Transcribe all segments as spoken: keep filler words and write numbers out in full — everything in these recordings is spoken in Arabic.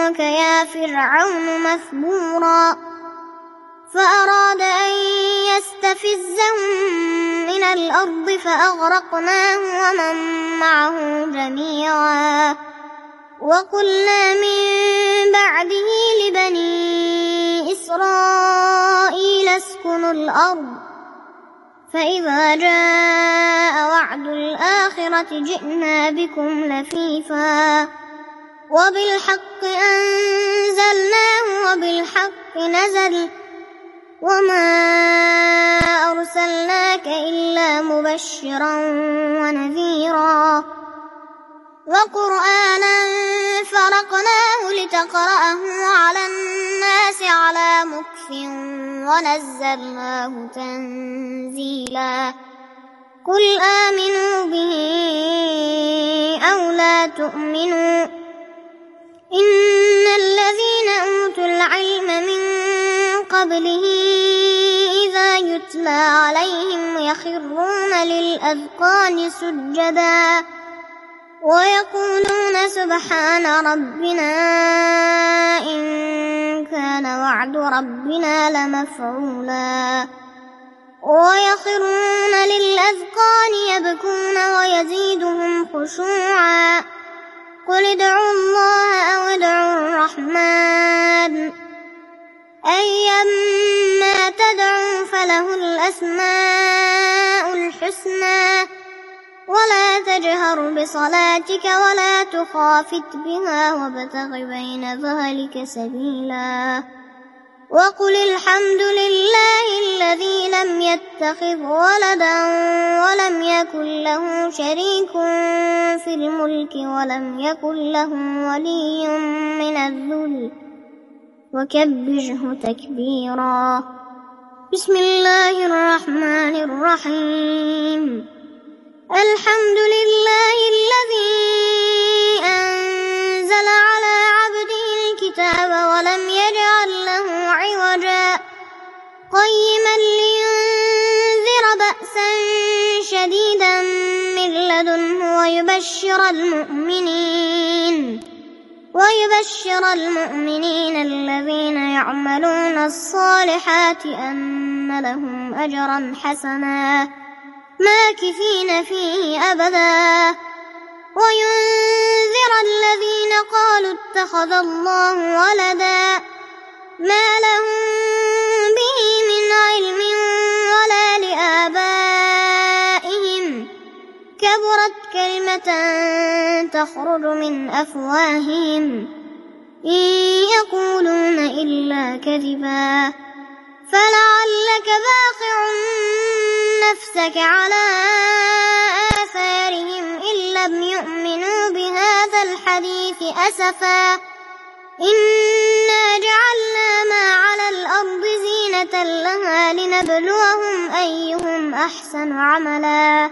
لك يا فرعون مثبورا فأراد أن يستفزهم من الأرض فأغرقناه ومن معه جميعا وقلنا من بعده لبني إسرائيل اسكنوا الأرض فإذا جاء وعد الآخرة جئنا بكم لفيفا وبالحق أنزلناه وبالحق نزل وما أرسلناك إلا مبشرا ونذيرا وقرآنا فرقناه لتقرأه على الناس على مكث ونزلناه تنزيلا قل آمنوا به أو لا تؤمنوا إن الذين أوتوا العلم من قبله إذا يتلى عليهم يخرون للأذقان سجدا ويقولون سبحان ربنا إن كان وعد ربنا لمفعولا ويخرون للأذقان يبكون ويزيدهم خشوعا قل ادعوا الله أو ادعوا الرحمن أيما تدعوا فله الأسماء الحسنى ولا تجهر بصلاتك ولا تخافت بها وابتغ بين ذلك سبيلا وقل الحمد لله الذي لم يتخذ ولدا ولم يكن له شريك في الملك ولم يكن له ولي من الذل وكبره تكبيرا بسم الله الرحمن الرحيم الحمد لله الذي أنزل على عبده الكتاب ولم يجعل له عوجا قيما لينذر بأسا شديدا من لدنه ويبشر المؤمنين ويبشر المؤمنين الذين يعملون الصالحات أن لهم أجرا حسنا ماكثين فيه أبدا وينذر الذين قالوا اتخذ الله ولدا ما لهم به من علم ولا لآبائهم كبرت كلمة تخرج من أفواههم إن يقولون إلا كذبا فلعلك باخع نفسك على آثارهم إن لم يؤمنوا بهذا الحديث أسفا إنا جعلنا ما على الأرض زينة لها لنبلوهم أيهم أحسن عملا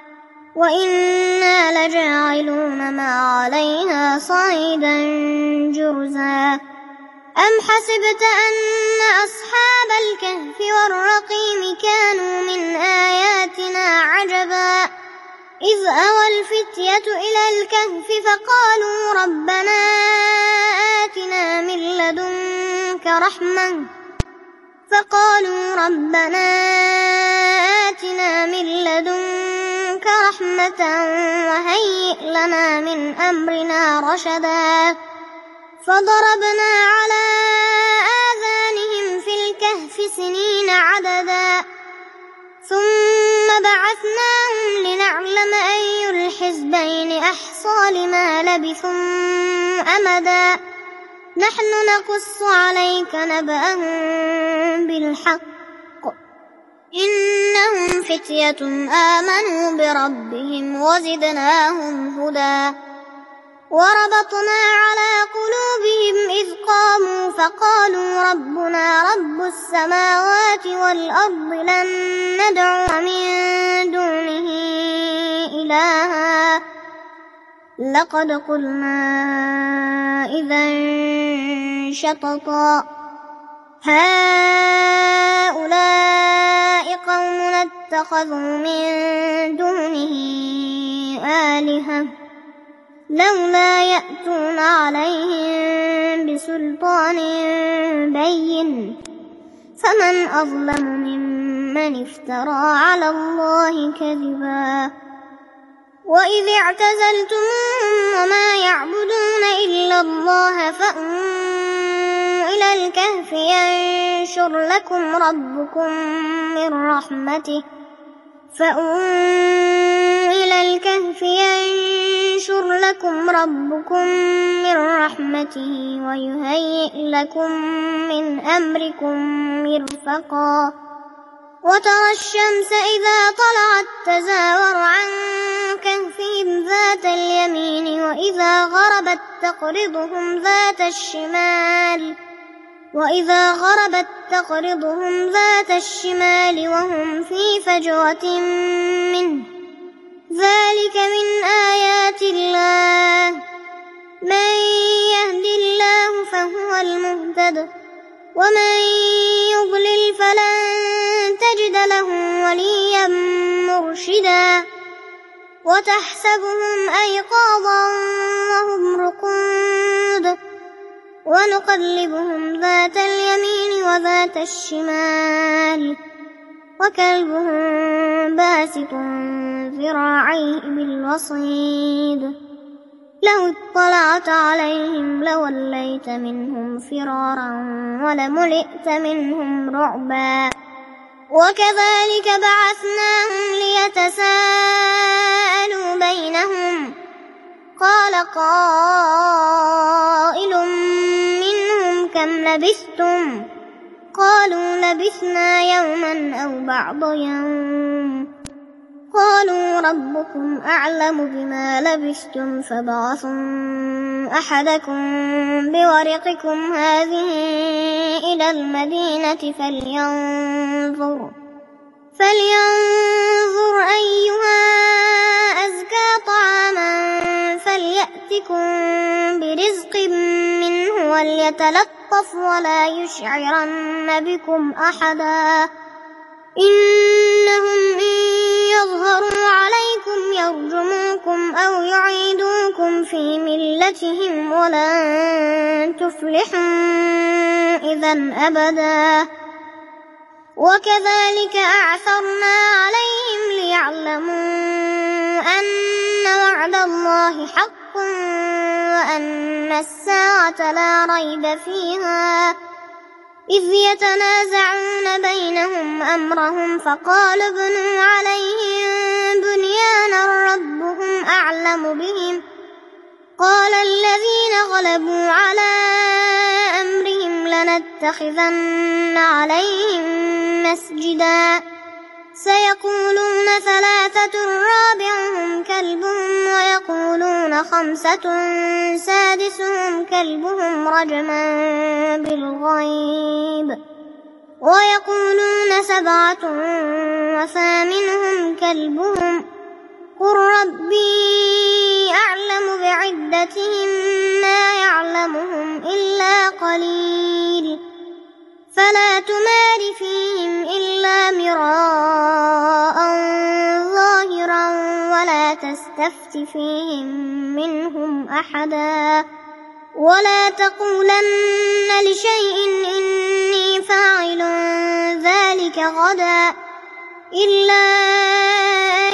وإنا لجاعلون ما عليها صعيدا جرزا أم حسبت أن أصحاب الكهف والرقيم كانوا من آياتنا عجبا إذ أوى الفتية إلى الكهف فقالوا ربنا آتنا من لدنك رحمة فقالوا ربنا آتنا من لدنك رحمة وهيئ لنا من أمرنا رشدا فضربنا على آذانهم في الكهف سنين عددا ثم بعثناهم لنعلم أي الحزبين أحصى لما لبثوا أمدا نحن نقص عليك نبأهم بالحق إنهم فتية آمنوا بربهم وزدناهم هدى وربطنا على قلوبهم إذ قاموا فقالوا ربنا رب السماوات والأرض لن ندعو من دونه إلها لقد قلنا إذا شططا هؤلاء قومنا اتخذوا من دونه آلهة لولا يأتون عليهم بسلطان بين فمن أظلم ممن افترى على الله كذبا وإذ اعتزلتموهم وما يعبدون إلا الله فأووا إلى الكهف ينشر لكم ربكم من رحمته فأووا إلى الكهف ينشر لكم ربكم من رحمته ويهيئ لكم من أمركم مرفقا وترى الشمس إذا طلعت تزاور عن كهفهم ذات اليمين وإذا غربت تقرضهم ذات الشمال وإذا غربت تقرضهم ذات الشمال وهم في فجوة منه ذلك من آيات الله من يهد الله فهو المهتد ومن يضلل فلن تجد له وليا مرشدا وتحسبهم أيقاظا وهم رقود ونقلبهم ذات اليمين وذات الشمال وكلبهم باسط ذراعيه بالوصيد لو اطلعت عليهم لوليت منهم فرارا ولملئت منهم رعبا وكذلك بعثناهم ليتساءلوا بينهم قال قائل منهم كم لبثتم قالوا لبثنا يوما أو بعض يوم قالوا ربكم أعلم بما لبثتم فابعثوا أحدكم بورقكم هذه إلى المدينة فلينظر فلينظر أيها أزكى طعاما فليأتكم برزق منه وليتلطف ولا يشعرن بكم أحدا إنهم إن يظهروا عليكم يرجموكم أو يعيدوكم في ملتهم ولن تفلحوا إذا أبدا وكذلك أعثرنا عليهم ليعلموا أن وعد الله حق وأن الساعة لا ريب فيها إذ يتنازعون بينهم أمرهم فقال ابنوا عليهم بنيانا ربهم أعلم بهم قال الذين غلبوا على أمرهم لنتخذن عليهم مسجدا سيقولون ثلاثة رابعهم كلبهم ويقولون خمسة سادسهم كلبهم رجما بالغيب ويقولون سبعة وثامنهم كلبهم قل ربي أعلم بعدتهم ما يعلمهم إلا قليل فلا تمار فيهم إلا مراء ظاهرا ولا تستفت فيهم منهم أحدا ولا تقولن لشيء إني فاعل ذلك غدا إلا أن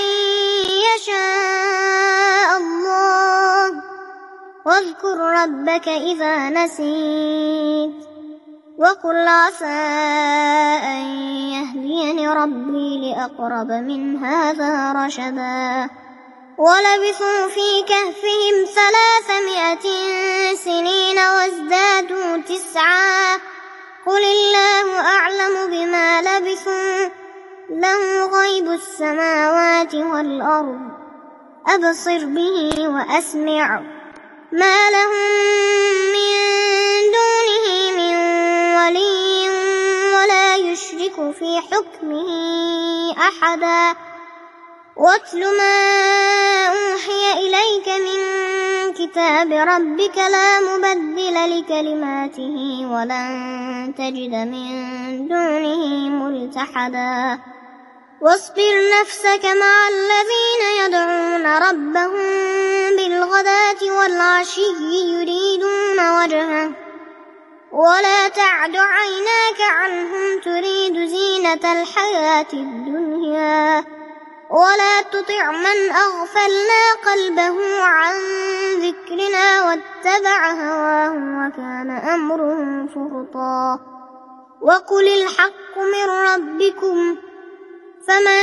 يشاء الله واذكر ربك إذا نسيت وقل عسى أن يهديني ربي لأقرب من هذا رشدا ولبثوا في كهفهم ثلاثمائة سنين وازدادوا تسعا قل الله أعلم بما لبثوا له غيب السماوات والأرض أبصر به وأسمع ما لهم من دونه من ولي ولا يشرك في حكمه أحدا واتل ما أوحي إليك من كتاب ربك لا مبدل لكلماته ولن تجد من دونه ملتحدا واصبر نفسك مع الذين يدعون ربهم بالغداة والعشي يريدون وجهه ولا تعد عيناك عنهم تريد زينة الحياة الدنيا ولا تطع من أغفلنا قلبه عن ذكرنا واتبع هواه وكان أمره فرطا وقل الحق من ربكم فمن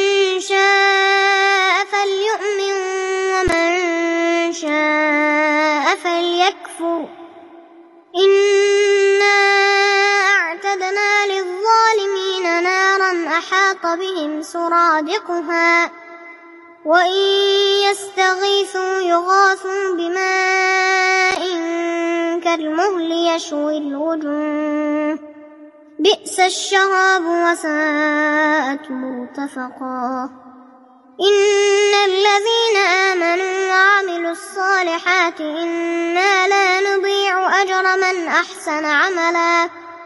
شاء فليؤمن ومن شاء فليكفر إنا أعتدنا للظالمين نارا أحاط بهم سرادقها وإن يستغيثوا يغاثوا بماء كالمهل يشوي الوجوه بئس الشراب وساءت مرتفقا إن الذين آمنوا وعملوا الصالحات إنا لا نضيع أجر من أحسن عملا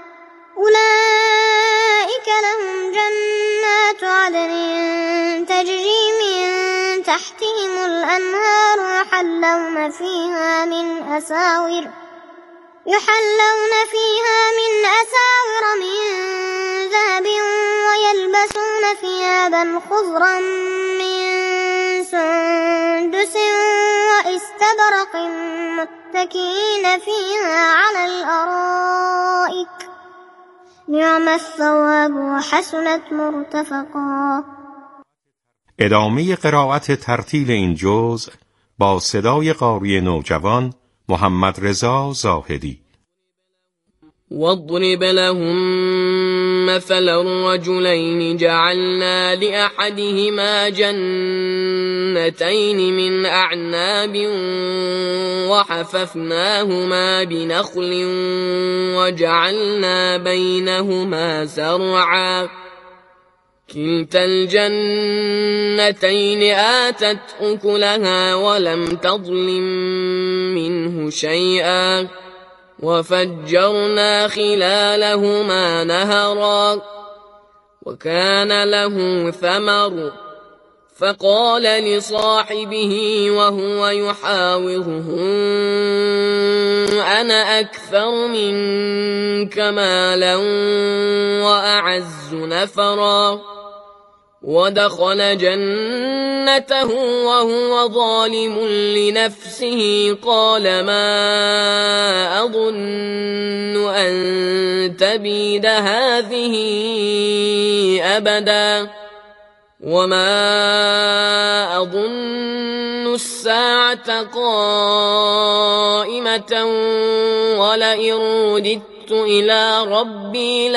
أولئك لهم جنات عدن تجري من تحتهم الأنهار يحلون فيها من أساور يحلون فيها من أساور من ذهب ويلبسون ثيابا خضرا من سندس واستبرق متكئين فيها على الأرائك نعم الثواب وحسنت مرتفقا. ادامه قرائت ترتیل این جزء با صدای قاری نوجوان محمد رضا زاهدی. واضرب لهم مثلا الرجلين جعلنا لأحدهما جنتين من أعناب وحففناهما بنخل وجعلنا بينهما زرعا كلتا الجنتين آتت أكلها ولم تظلم منه شيئا وفجرنا خلالهما نهرا وكان له ثمر فقال لصاحبه وهو يحاوره أنا أكثر منك مالا وأعز نفرا ودخل جنته وهو ظالم لنفسه قال ما أظن أن تبيد هذه أبدا وما أظن الساعة قائمة ولئن رددت إلى ربي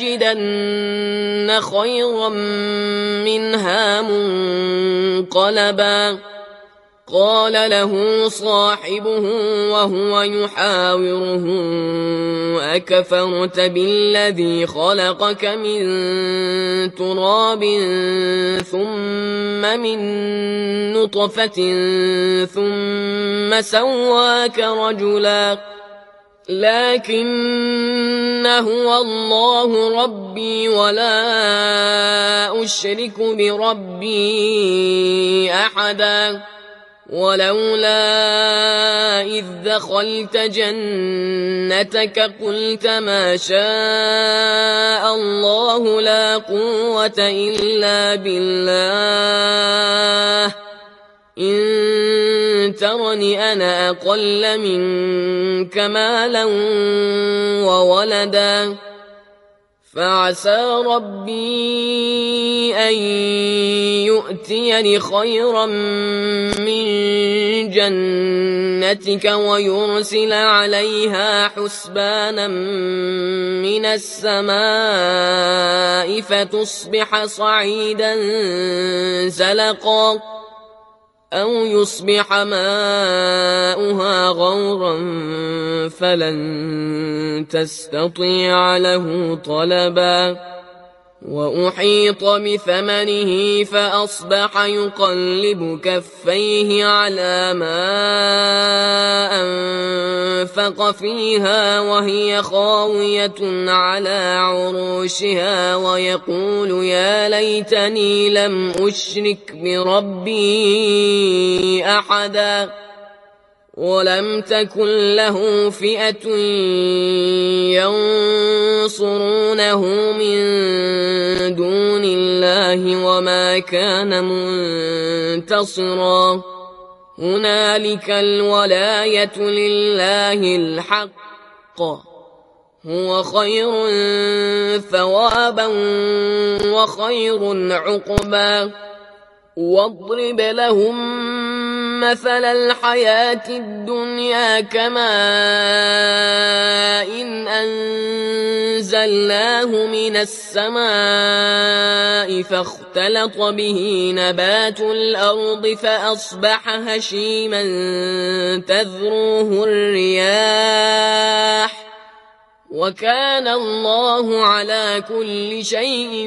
لأجدن خيرا منها منقلبا قال له صاحبه وهو يحاوره أكفرت بالذي خلقك من تراب ثم من نطفة ثم سواك رجلا لكن هو الله ربي ولا أشرك بربي أحدا ولولا إذ دخلت جنتك قلت ما شاء الله لا قوة إلا بالله إن ترني أنا أقل منك مالا وولدا فعسى ربي أن يؤتيني خيرا من جنتك ويرسل عليها حسبانا من السماء فتصبح صعيدا زلقا أو يصبح ماؤها غورا فلن تستطيع له طلبا وأحيط بثمنه فأصبح يقلب كفيه على ما أنفق فيها وهي خاوية على عروشها ويقول يا ليتني لم أشرك بربي أحدا ولم تكن له فئة ينصرونه من دون الله وما كان منتصرا هنالك الولاية لله الحق هو خير ثوابا وخير عقبا واضرب لهم مثل الحياة الدنيا كماء إن أنزلناه من السماء فاختلط به نبات الأرض فأصبح هشيما تذروه الرياح وكان الله على كل شيء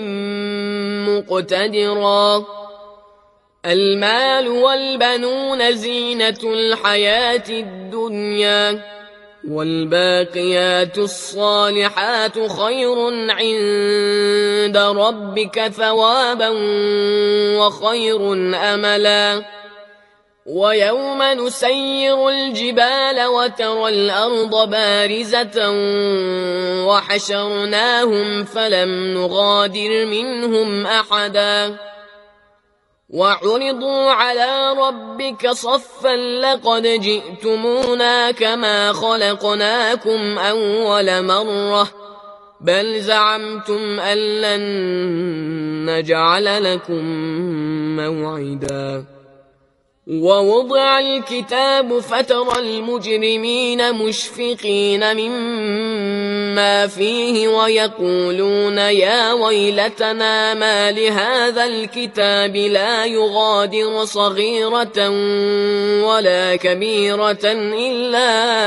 مقتدرا المال والبنون زينة الحياة الدنيا والباقيات الصالحات خير عند ربك ثوابا وخير أملا ويوم نسير الجبال وترى الأرض بارزة وحشرناهم فلم نغادر منهم أحدا وعرضوا على ربك صفا لقد جئتمونا كما خلقناكم أول مرة بل زعمتم أن لن نجعل لكم موعدا ووضع الكتاب فترى المجرمين مشفقين مما فيه ويقولون يا ويلتنا ما لهذا الكتاب لا يغادر صغيرة ولا كبيرة إلا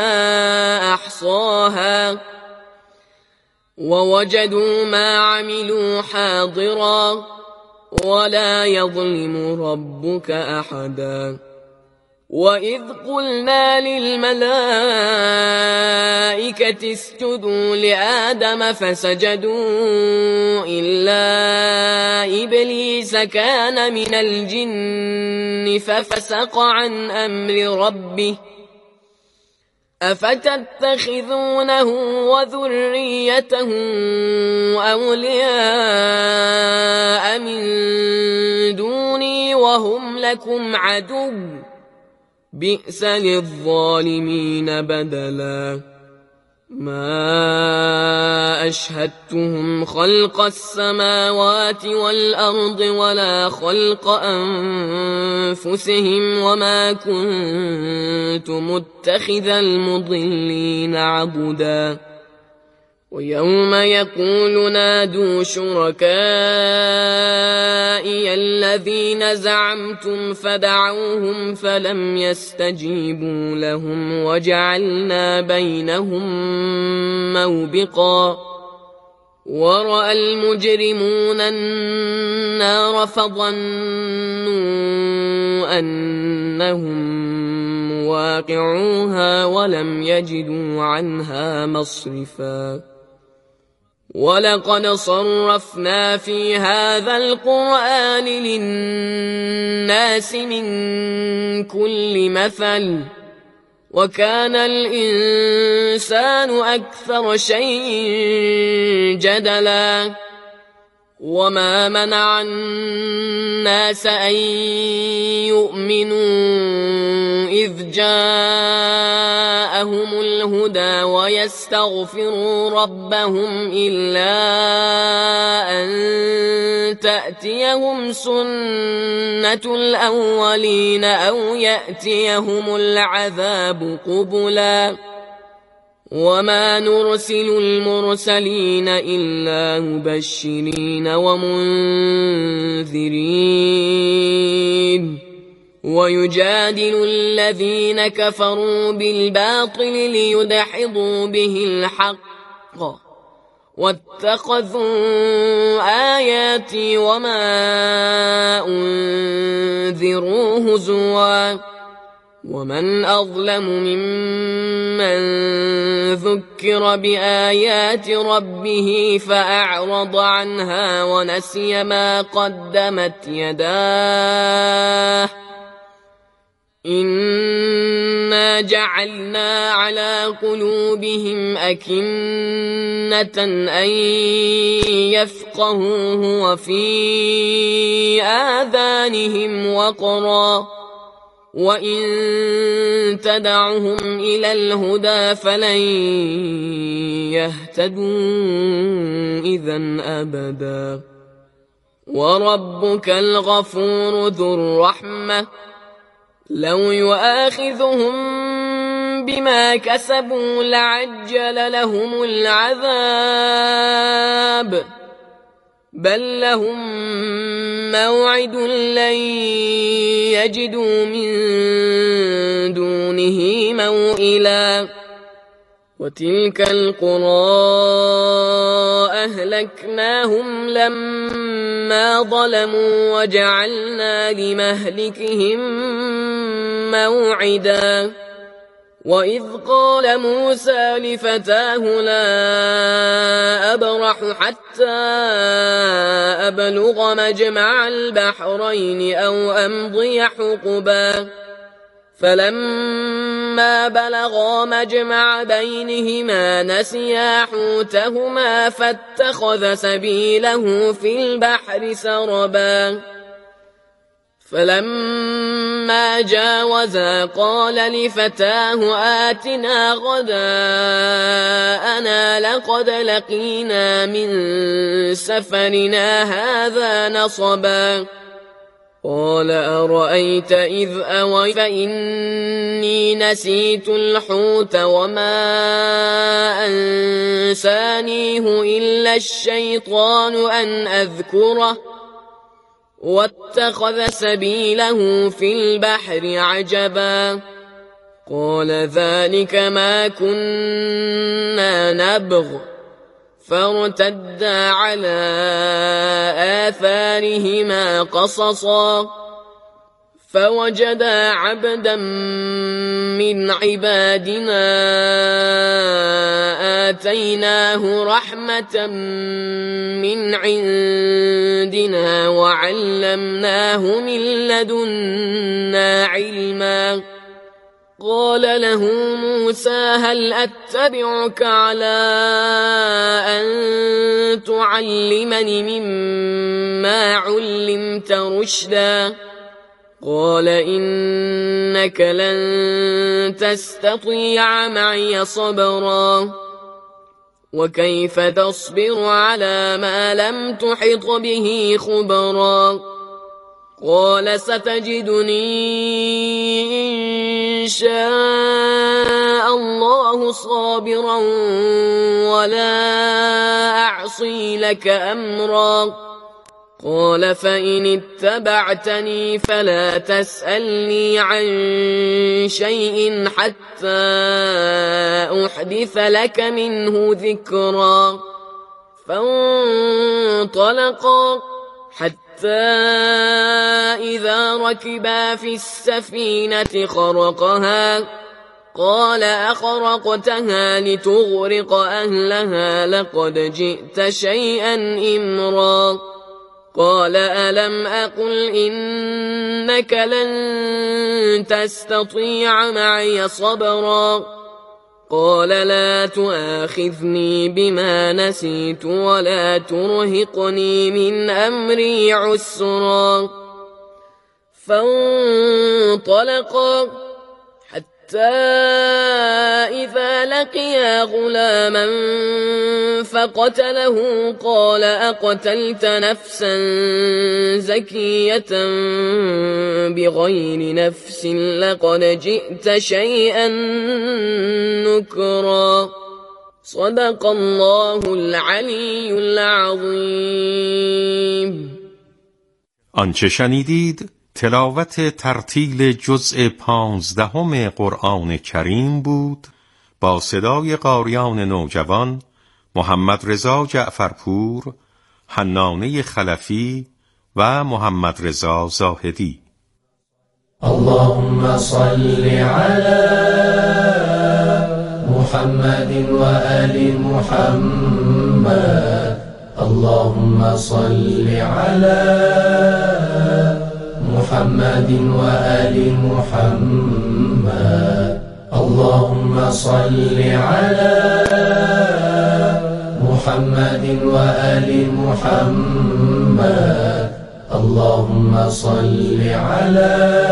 أحصاها ووجدوا ما عملوا حاضرا ولا يظلم ربك أحدا وإذ قلنا للملائكة اسجدوا لآدم فسجدوا إلا إبليس كان من الجن ففسق عن أمر ربه أفتتخذونه وذريته أولياء من دوني وهم لكم عدو بئس للظالمين بدلا ما أشهدتهم خلق السماوات والأرض ولا خلق أنفسهم وما كنت متخذ المضلين عضدا ويوم يقول نادوا شركائي الذين زعمتم فدعوهم فلم يستجيبوا لهم وجعلنا بينهم موبقا ورأى المجرمون النار فظنوا أنهم مواقعوها ولم يجدوا عنها مصرفا ولقد صرفنا في هذا القرآن للناس من كل مثل وكان الإنسان أكثر شيء جدلا وما منع الناس أن يؤمنوا إذ جاءهم الهدى ويستغفروا ربهم إلا أن تأتيهم سنة الأولين أو يأتيهم العذاب قبلا وما نرسل المرسلين إلا مبشرين ومنذرين ويجادل الذين كفروا بالباطل ليدحضوا به الحق واتخذوا آياتي وما أنذروا هزوا ومن أظلم ممن ذكر بآيات ربه فأعرض عنها ونسي ما قدمت يداه إنا إنا جعلنا على قلوبهم أكنة أن يفقهوه وفي آذانهم وقرا وإن تدعهم إلى الهدى فلن يهتدوا إذا أبدا وربك الغفور ذو الرحمة لو يؤاخذهم بما كسبوا لعجل لهم العذاب بل لهم موعد لن يجدوا من دونه موئلا وتلك القرى أهلكناهم لما ظلموا وجعلنا لمهلكهم موعدا وإذ قال موسى لفتاه لا أبرح حتى أبلغ مجمع البحرين أو أمضي حقبا فلما بلغا مجمع بينهما نسيا حوتهما فاتخذ سبيله في البحر سربا فلما جاوزا قال لفتاه آتنا غداءنا لقد لقينا من سفرنا هذا نصبا قال أرأيت إذ أوي فإني نسيت الحوت وما أنسانيه إلا الشيطان أن أذكره واتخذ سبيله في البحر عجبا قال ذلك ما كنا نبغ فارتدا على آثارهما قصصا فوجدا عبدا من عبادنا آتيناه رحمة من عندنا وعلمناه من لدنا علما قال له موسى هل أتبعك على أن تعلمني مما علمت رشدا قال إنك لن تستطيع معي صبرا وكيف تصبر على ما لم تحط به خبرا قال ستجدني إن شاء الله صابرا ولا أعصي لك أمرا قال فإن اتبعتني فلا تسألني عن شيء حتى أحدث لك منه ذكرا فانطلقا حتى إذا ركبا في السفينة خرقها قال أخرقتها لتغرق أهلها لقد جئت شيئا إمرا قال ألم أقل إنك لن تستطيع معي صبرا قال لا تؤاخذني بما نسيت ولا ترهقني من أمري عسرا فانطلقا حتى إذا لقيا غلاما فقتله قال أقتلت نفسا زكية بغير نفس لقد جئت شيئا نكرا صدق الله العلی العظیم. آنچه شنیدید تلاوت ترتیل جزء پانزدهم قرآن کریم بود با صدای قاریان نوجوان محمد رضا جعفرپور، حنانه خلفی و محمد رضا زاهدی. اللهم صل على محمد و آل محمد. اللهم صل على محمد و آل محمد. اللهم صل على محمد وآل محمد اللهم صل على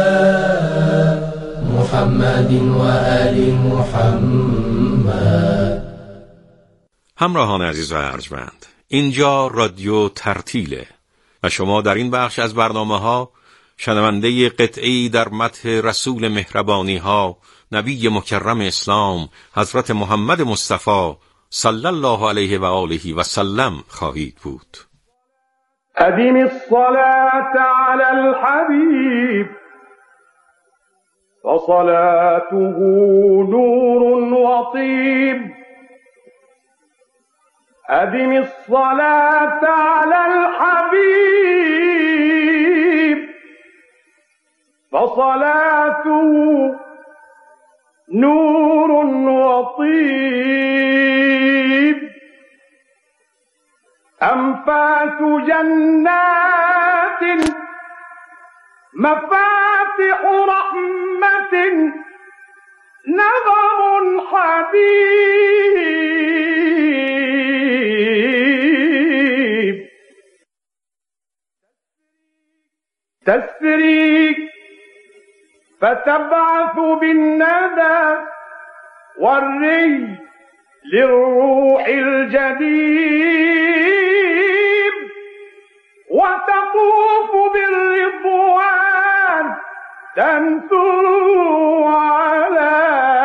محمد وآل محمد. همراهان عزیز و ارجمند، اینجا رادیو ترتیله و شما در این بخش از برنامه ها شنونده قطعی در مدح رسول مهربانی ها، نبی مکرم اسلام حضرت محمد مصطفی صلی الله علیه و آله و سلم خواهید بود. ادیم الصلاة علی الحبیب فصلاته نور وطیب. ادیم الصلاة علی الحبیب فصلاته نور وطيب. أنفاس جنات مفاتح رحمة نظر حبيب. تسري فتبعث بالندى والري للروح الجديد وتطوف بالرضوان تنثر على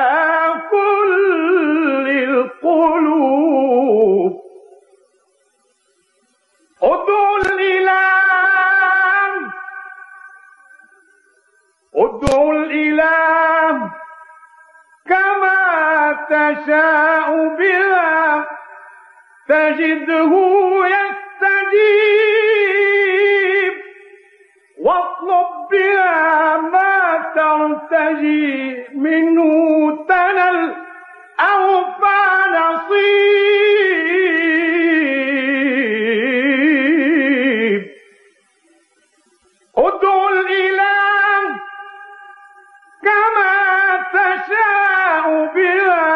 كل القلوب. ادعوا الإله ادعوا الإله كما تشاء بها تجده يستجيب. واطلب بها ما ترتجي منه تنل أوفى نصيب. ادعوا الإله كما تشاء بها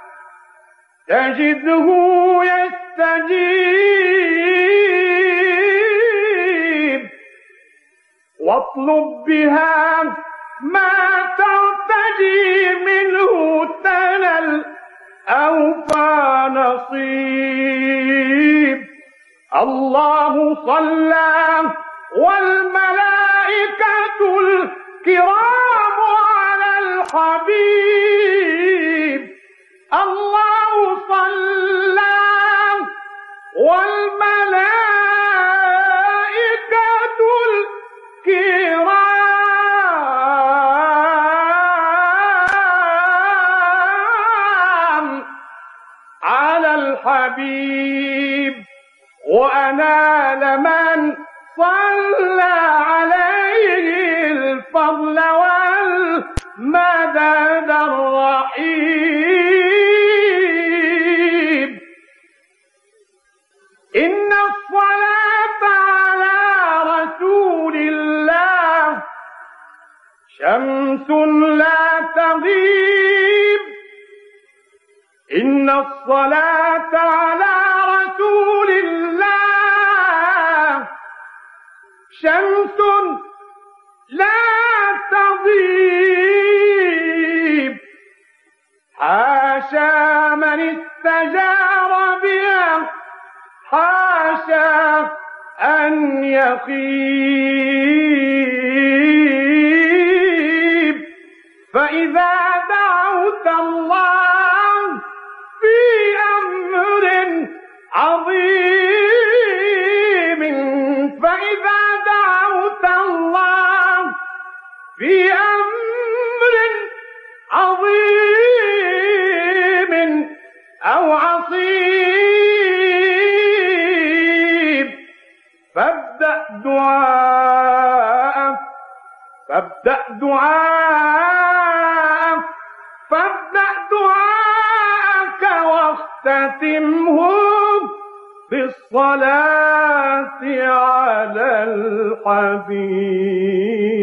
تجده يستجيب. واطلب بها ما ترتجي منه تنل أوفى نصيب. الله صلى والملائكة الكرام على الحبيب. الله صلى والملائكة الكرام على الحبيب. وأنال من صلى عليه الفضل والمدد الرحيم. إن الصلاة على رسول الله شمس لا تغيب. إن الصلاة على رسول الله شمس لا تغيب. حاشا من استجار بها حاشا أن يخيب. فإذا دعوت الله في أمر عظيم فإذا دعوت الله في أمر عظيم أو عصيب فابدأ دعاء فابدأ دعاء فابدأ دعاءك واختتمه بالصلاة على الحبيب.